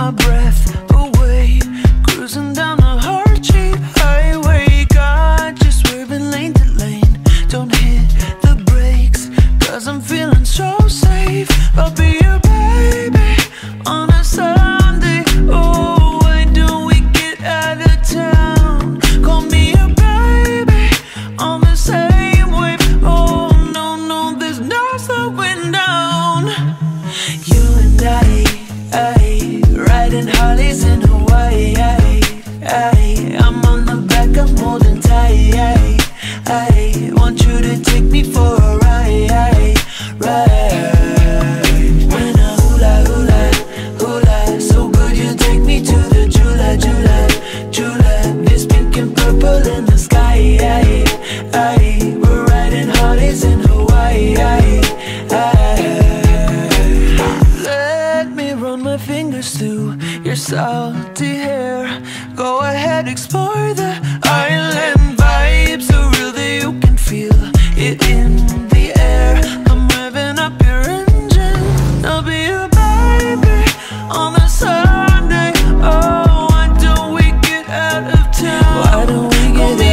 my breath away, cruising down a heart-shaped highway. Got you swerving lane to lane, don't hit the brakes, cause I'm feeling so safe. I'll be your baby on a Sunday. Oh, why don't we get out of town? Call me a baby on the same wave. Oh no, no, there's no slowing down. You and I riding Harleys in Hawaii. I'm on the back, I'm holding tight. I want you to take me for a ride. When I hula hula hula, so good you take me to the Jula. It's pink and purple in the sky. We're riding Harleys in Hawaii. Let me run my fingers through your salty hair. Go ahead, explore the island vibe, so real that you can feel it in the air. I'm revving up your engine, I'll be your baby on the Sunday. Oh, why don't we get out of town? Why don't we get